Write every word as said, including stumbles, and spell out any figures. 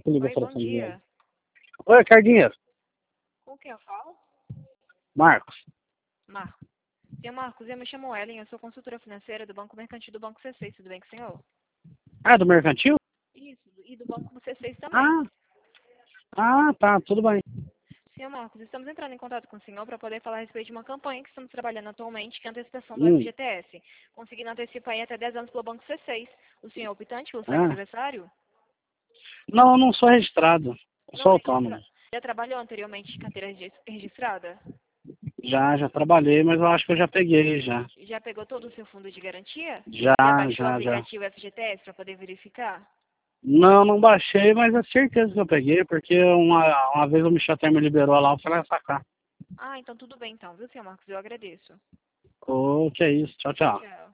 que liga Oi, para bom São José. dia. Oi, eu quero dinheiro. Com quem eu falo? Marcos. Marcos. Senhor Marcos, eu me chamo Ellen, eu sou consultora financeira do Banco Mercantil do Banco C seis, tudo bem com o senhor? Ah, do mercantil? Isso, e do Banco C seis também. Ah, ah, tá, tudo bem. Senhor Marcos, estamos entrando em contato com o senhor para poder falar a respeito de uma campanha que estamos trabalhando atualmente, que é a antecipação do Hum, F G T S, conseguindo antecipar aí até dez anos pelo Banco C seis. O senhor é optante pelo saque ah. aniversário? Não, eu não sou registrado. Eu Não sou é autônomo. registrado. Já trabalhou anteriormente de carteira regi- registrada? Já, já trabalhei, mas eu acho que eu já peguei, já. Já pegou todo o seu fundo de garantia? Já, Já baixou o já, já. aplicativo F G T S para poder verificar? Não, não baixei, mas é certeza que eu peguei, porque uma, uma vez o Michel Temer me liberou lá, eu falei, ah, sacar. Ah, então tudo bem então, viu, senhor Marcos? Eu agradeço. Ô, que é isso. Tchau, tchau. Tchau.